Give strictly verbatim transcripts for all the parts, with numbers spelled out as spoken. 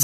In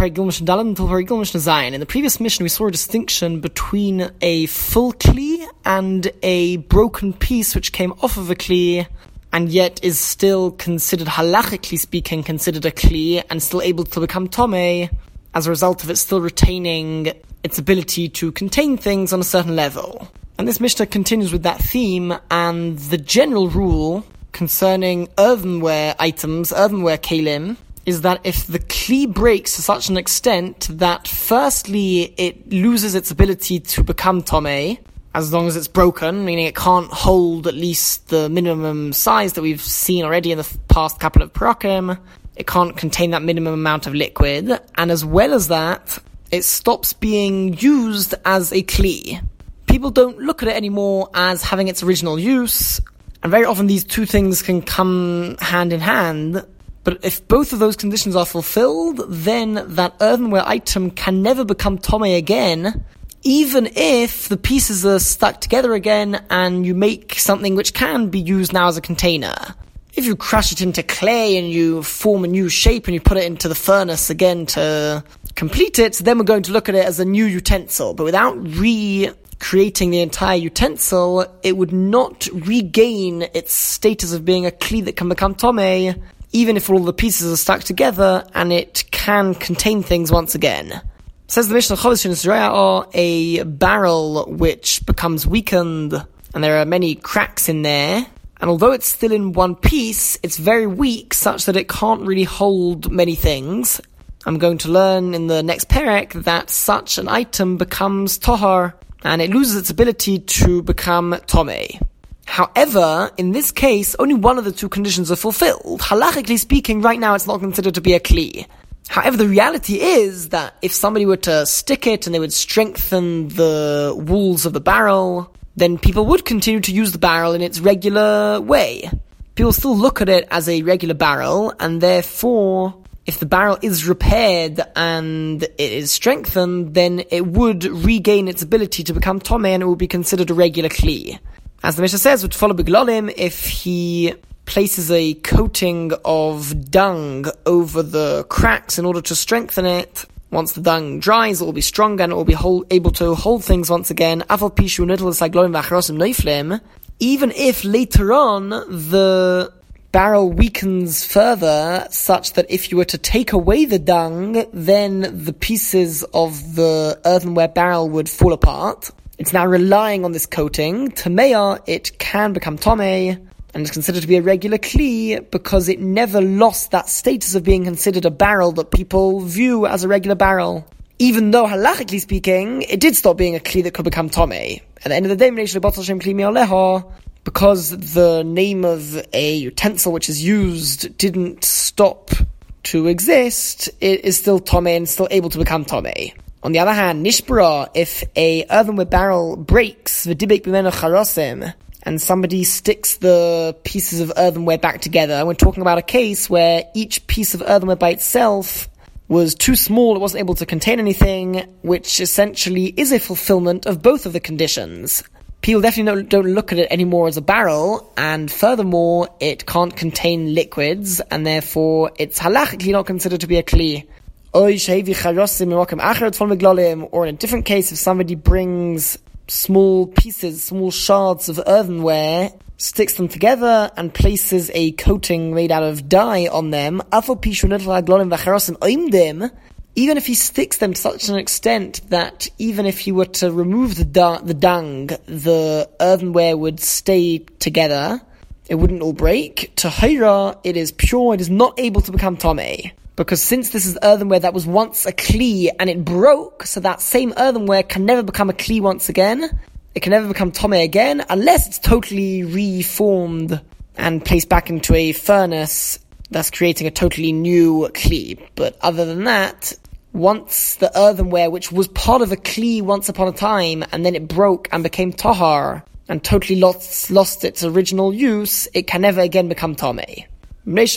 the previous mission, we saw a distinction between a full kli and a broken piece which came off of a kli, and yet is still considered, halachically speaking, considered a kli, and still able to become tomei, as a result of it still retaining its ability to contain things on a certain level. And this Mishnah continues with that theme, and the general rule concerning earthenware items, earthenware kelim, is that if the kli breaks to such an extent that firstly it loses its ability to become tomei, as long as it's broken, meaning it can't hold at least the minimum size that we've seen already in the past couple of parakim, it can't contain that minimum amount of liquid, and as well as that, it stops being used as a kli. People don't look at it anymore as having its original use, and very often these two things can come hand in hand. But if both of those conditions are fulfilled, then that earthenware item can never become tomei again, even if the pieces are stuck together again and you make something which can be used now as a container. If you crush it into clay and you form a new shape and you put it into the furnace again to complete it, then we're going to look at it as a new utensil. But without recreating the entire utensil, it would not regain its status of being a kli that can become tomei, even if all the pieces are stuck together and it can contain things once again. Says the Mishnah, or a barrel which becomes weakened and there are many cracks in there, and although it's still in one piece, it's very weak such that it can't really hold many things. I'm going to learn in the next perek that such an item becomes tohar and it loses its ability to become tomei. However, in this case, only one of the two conditions are fulfilled. Halachically speaking, right now it's not considered to be a kli. However, the reality is that if somebody were to stick it and they would strengthen the walls of the barrel, then people would continue to use the barrel in its regular way. People still look at it as a regular barrel, and therefore, if the barrel is repaired and it is strengthened, then it would regain its ability to become tomei and it would be considered a regular kli. As the Mishnah says, would follow beglolim, if he places a coating of dung over the cracks in order to strengthen it, once the dung dries, it will be stronger and it will be hold, able to hold things once again. Even if later on the barrel weakens further, such that if you were to take away the dung, then the pieces of the earthenware barrel would fall apart. It's now relying on this coating. Tameya, it can become tomei, and is considered to be a regular kli because it never lost that status of being considered a barrel that people view as a regular barrel. Even though, halachically speaking, it did stop being a kli that could become tomei. At the end of the day, because the name of a utensil which is used didn't stop to exist, it is still tomei and still able to become tomei. On the other hand, nishbara, if a earthenware barrel breaks, v'dibek b'meno charosim, and somebody sticks the pieces of earthenware back together, we're talking about a case where each piece of earthenware by itself was too small, it wasn't able to contain anything, which essentially is a fulfillment of both of the conditions. People definitely don't, don't look at it anymore as a barrel, and furthermore, it can't contain liquids, and therefore it's halachically not considered to be a kli. Or in a different case, if somebody brings small pieces, small shards of earthenware, sticks them together and places a coating made out of dye on them, even if he sticks them to such an extent that even if he were to remove the, da- the dung, the earthenware would stay together, it wouldn't all break. Tahira, it is pure, it is not able to become tomei. Because since this is earthenware that was once a kli and it broke, so that same earthenware can never become a kli once again. It can never become tomei again unless it's totally reformed and placed back into a furnace, thus creating a totally new kli. But other than that, once the earthenware, which was part of a kli once upon a time, and then it broke and became tahar and totally lost, lost its original use, it can never again become tomei. Because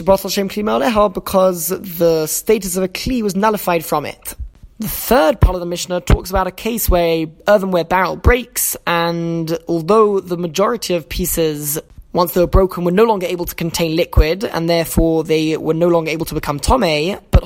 the status of a kli was nullified from it. The third part of the Mishnah talks about a case where a earthenware barrel breaks, and although the majority of pieces, once they were broken, were no longer able to contain liquid, and therefore they were no longer able to become tomei, but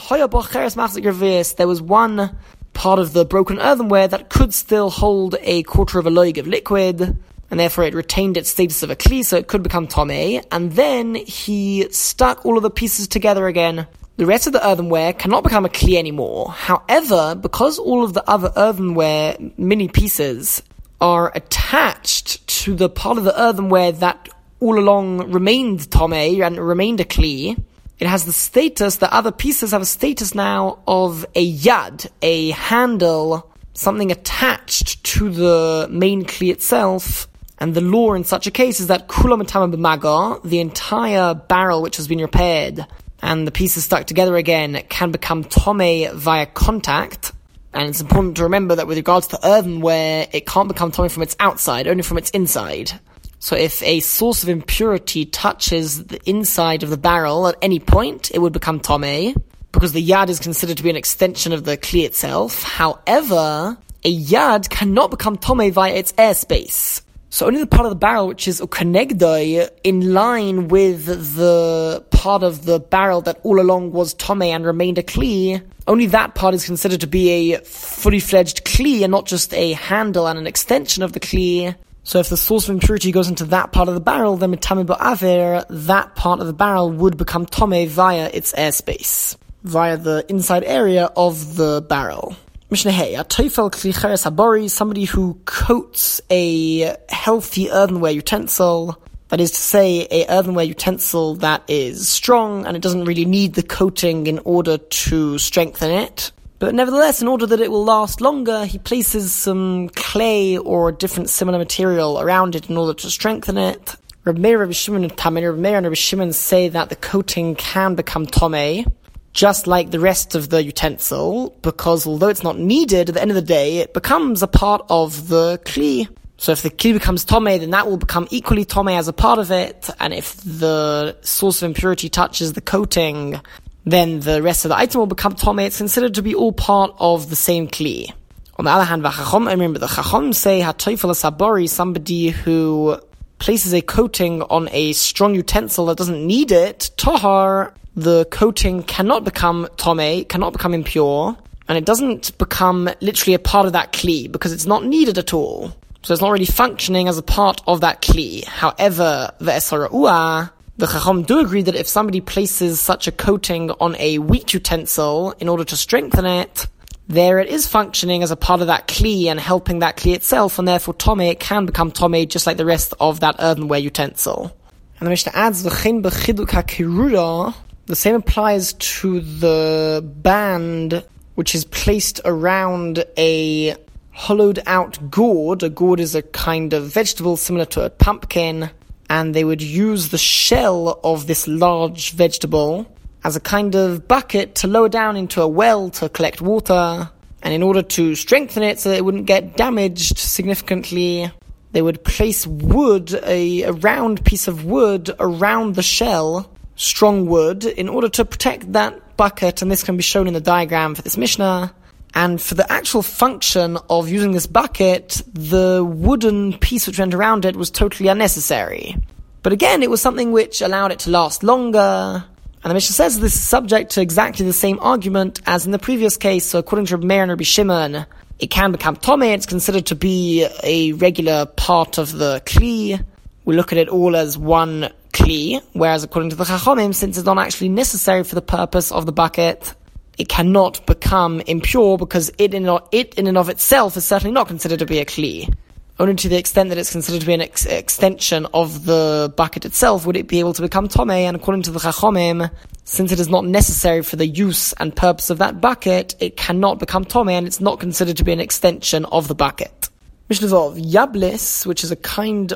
there was one part of the broken earthenware that could still hold a quarter of a loig of liquid, and therefore it retained its status of a kli, so it could become tomei, and then he stuck all of the pieces together again. The rest of the earthenware cannot become a kli anymore. However, because all of the other earthenware mini pieces are attached to the part of the earthenware that all along remained tomei and remained a kli, it has the status, the other pieces have a status now of a yad, a handle, something attached to the main kli itself. And the law in such a case is that kulam etama b'maga, the entire barrel which has been repaired, and the pieces stuck together again, can become tomei via contact. And it's important to remember that with regards to earthenware, it can't become tomei from its outside, only from its inside. So if a source of impurity touches the inside of the barrel at any point, it would become tomei, because the yad is considered to be an extension of the kli itself. However, a yad cannot become tomei via its airspace. So only the part of the barrel which is ukanegdoi, in line with the part of the barrel that all along was tomei and remained a kli, only that part is considered to be a fully fledged kli and not just a handle and an extension of the kli. So if the source of impurity goes into that part of the barrel, then mitame ba'aver, that part of the barrel would become tomei via its airspace, via the inside area of the barrel. Mishnah Hey, a teifel kli cheres habori, somebody who coats a healthy earthenware utensil, that is to say, a earthenware utensil that is strong and it doesn't really need the coating in order to strengthen it. But nevertheless, in order that it will last longer, he places some clay or a different similar material around it in order to strengthen it. Reb Meir, Reb Shimon, and Tamir, Reb Meir and Reb Shimon say that the coating can become tomei, just like the rest of the utensil, because although it's not needed, at the end of the day, it becomes a part of the kli. So if the kli becomes tomei, then that will become equally tomei as a part of it, and if the source of impurity touches the coating, then the rest of the item will become tomei. It's considered to be all part of the same kli. On the other hand, v'chachom, I remember the chachom say, ha'toifel sabori, somebody who places a coating on a strong utensil that doesn't need it, tohar, the coating cannot become tomei, cannot become impure, and it doesn't become literally a part of that kli, because it's not needed at all. So it's not really functioning as a part of that kli. However, the esara'ua, the chacham do agree that if somebody places such a coating on a weak utensil in order to strengthen it, there it is functioning as a part of that kli and helping that kli itself, and therefore tomei, it can become tomei just like the rest of that earthenware utensil. And the Mishnah adds, v'chein b'chiduk ha'kirura, the same applies to the band which is placed around a hollowed out gourd. A gourd is a kind of vegetable similar to a pumpkin, and they would use the shell of this large vegetable as a kind of bucket to lower down into a well to collect water. And in order to strengthen it so that it wouldn't get damaged significantly, they would place wood, a, a round piece of wood around the shell, strong wood, in order to protect that bucket, and this can be shown in the diagram for this Mishnah. And for the actual function of using this bucket, the wooden piece which went around it was totally unnecessary. But again, it was something which allowed it to last longer. And the Mishnah says this is subject to exactly the same argument as in the previous case. So according to Reb Meir and Rabbi Shimon, it can become tomei. It's considered to be a regular part of the kli. We look at it all as one kli, whereas according to the Chachomim, since it's not actually necessary for the purpose of the bucket, it cannot become impure, because it in, it in and of itself is certainly not considered to be a kli. Only to the extent that it's considered to be an ex- extension of the bucket itself would it be able to become tomei, and according to the Chachomim, since it is not necessary for the use and purpose of that bucket, it cannot become tomei, and it's not considered to be an extension of the bucket. Mishnah Vov, Yablis, which is a kind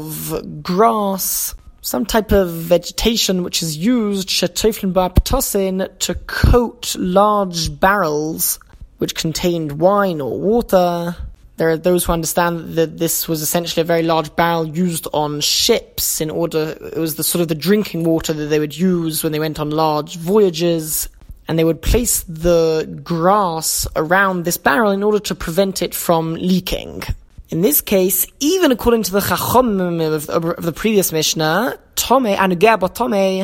of grass, some type of vegetation which is used shetoflin ba'ptosin to coat large barrels which contained wine or water. There are those who understand that this was essentially a very large barrel used on ships in order, it was the sort of the drinking water that they would use when they went on large voyages, and they would place the grass around this barrel in order to prevent it from leaking. In this case, even according to the Chachomim of, of the previous Mishnah, tomei, anugeh b'tomei,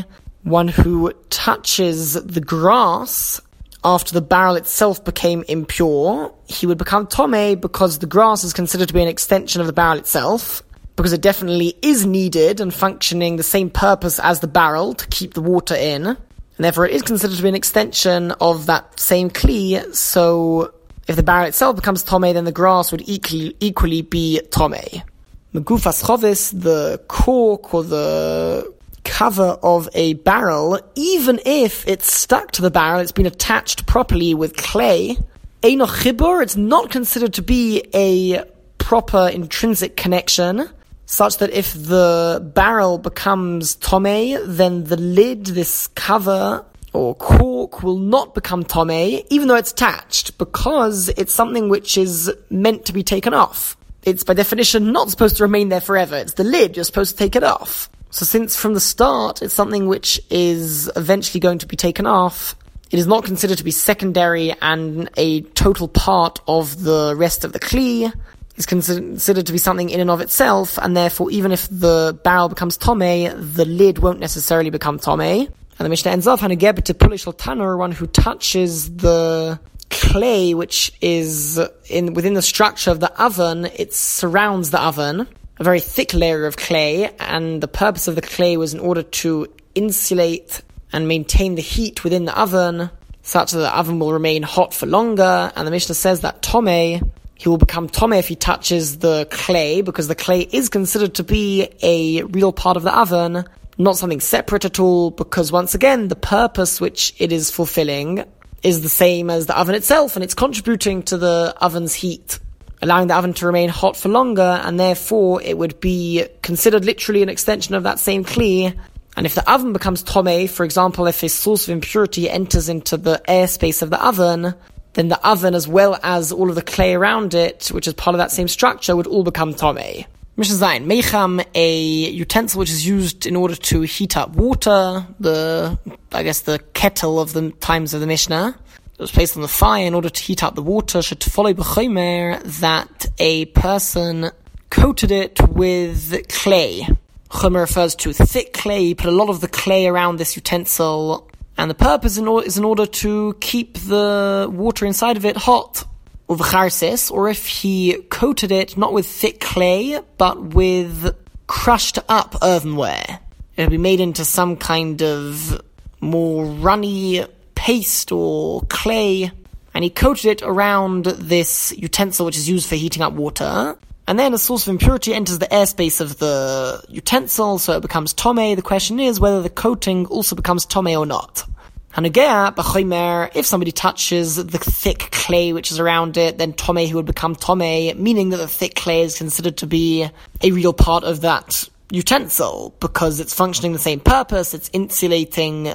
one who touches the grass after the barrel itself became impure, he would become tomei because the grass is considered to be an extension of the barrel itself, because it definitely is needed and functioning the same purpose as the barrel to keep the water in, and therefore it is considered to be an extension of that same kli. So if the barrel itself becomes tomei, then the grass would equally, equally be tomei. Megufas chovis, the cork or the cover of a barrel, even if it's stuck to the barrel, it's been attached properly with clay, eino chibur, it's not considered to be a proper intrinsic connection, such that if the barrel becomes tomei, then the lid, this cover or cork, will not become tomei, even though it's attached, because it's something which is meant to be taken off. It's by definition not supposed to remain there forever. It's the lid, you're supposed to take it off. So since from the start it's something which is eventually going to be taken off, it is not considered to be secondary and a total part of the rest of the kli. It's considered to be something in and of itself, and therefore even if the barrel becomes tomei, the lid won't necessarily become tomei. And the Mishnah ends off, Hanegebet to Pulish Tanur, one who touches the clay which is in within the structure of the oven, it surrounds the oven, a very thick layer of clay, and the purpose of the clay was in order to insulate and maintain the heat within the oven, such that the oven will remain hot for longer. And the Mishnah says that tomei, he will become tomei if he touches the clay, because the clay is considered to be a real part of the oven, not something separate at all, because once again, the purpose which it is fulfilling is the same as the oven itself, and it's contributing to the oven's heat, allowing the oven to remain hot for longer, and therefore it would be considered literally an extension of that same kli. And if the oven becomes tomei, for example, if a source of impurity enters into the airspace of the oven, then the oven, as well as all of the clay around it, which is part of that same structure, would all become tomei. Mishnah Zayin, Meicham, a utensil which is used in order to heat up water, the, I guess the kettle of the times of the Mishnah. It was placed on the fire in order to heat up the water, should follow b'chomer, that a person coated it with clay. Chomer refers to thick clay. He put a lot of the clay around this utensil, and the purpose is in order to keep the water inside of it hot. Uvcharsis, or if he coated it not with thick clay, but with crushed up earthenware. It'll be made into some kind of more runny paste or clay, and he coated it around this utensil which is used for heating up water. And then a source of impurity enters the airspace of the utensil, so it becomes tomei. The question is whether the coating also becomes tomei or not. Hanagea, b'chomer, if somebody touches the thick clay which is around it, then tomei, he would become tomei, meaning that the thick clay is considered to be a real part of that utensil, because it's functioning the same purpose, it's insulating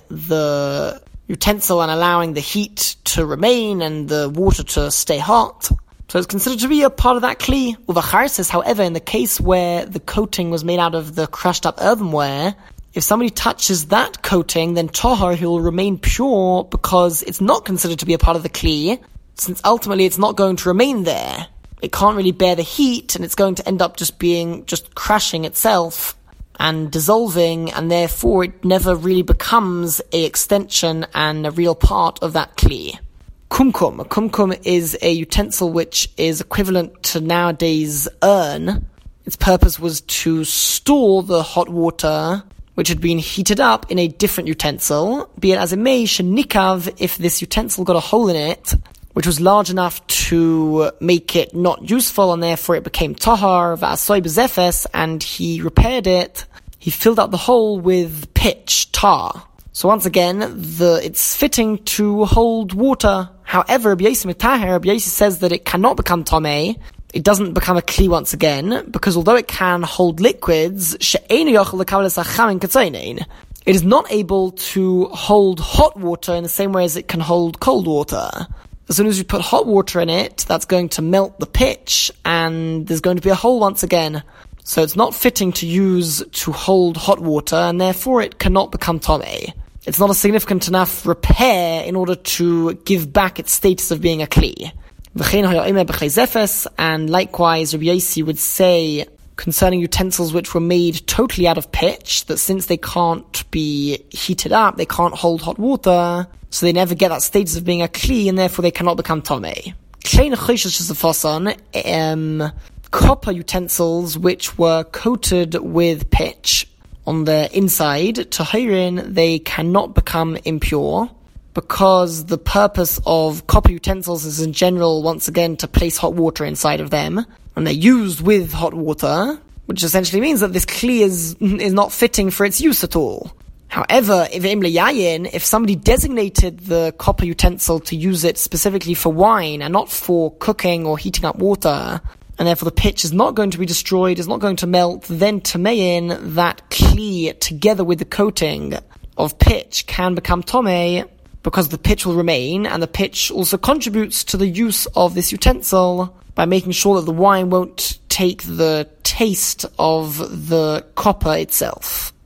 the utensil and allowing the heat to remain and the water to stay hot. So it's considered to be a part of that kli. Uvacharsis, however, in the case where the coating was made out of the crushed up earthenware, if somebody touches that coating, then tahar, he will remain pure, because it's not considered to be a part of the kli, since ultimately it's not going to remain there. It can't really bear the heat, and it's going to end up just being, just crashing itself and dissolving, and therefore it never really becomes a extension and a real part of that kli. Kumkum. A kumkum is a utensil which is equivalent to nowadays urn. Its purpose was to store the hot water which had been heated up in a different utensil, be it as it may, shenikav, if this utensil got a hole in it, which was large enough to make it not useful, and therefore it became tahar, v'asoy b'zefes, and he repaired it. He filled out the hole with pitch, tar. So once again, the it's fitting to hold water. However, Rabbi Yossi Metaher, Rabbi Yossi says that it cannot become tomei. It doesn't become a kli once again, because although it can hold liquids, it is not able to hold hot water in the same way as it can hold cold water. As soon as you put hot water in it, that's going to melt the pitch, and there's going to be a hole once again. So it's not fitting to use to hold hot water, and therefore it cannot become tomei. It's not a significant enough repair in order to give back its status of being a kli. And likewise, Rabbi Yossi would say concerning utensils which were made totally out of pitch, that since they can't be heated up, they can't hold hot water, so they never get that status of being a kli, and therefore they cannot become tomei. Kleine choishes fasan, um, copper utensils which were coated with pitch on the inside, tahirin, they cannot become impure, because the purpose of copper utensils is in general, once again, to place hot water inside of them, and they're used with hot water, which essentially means that this kli is, is not fitting for its use at all. However, if if somebody designated the copper utensil to use it specifically for wine and not for cooking or heating up water, and therefore the pitch is not going to be destroyed, is not going to melt, then tamein, that kli together with the coating of pitch can become tomei, because the pitch will remain, and the pitch also contributes to the use of this utensil by making sure that the wine won't take the taste of the copper itself.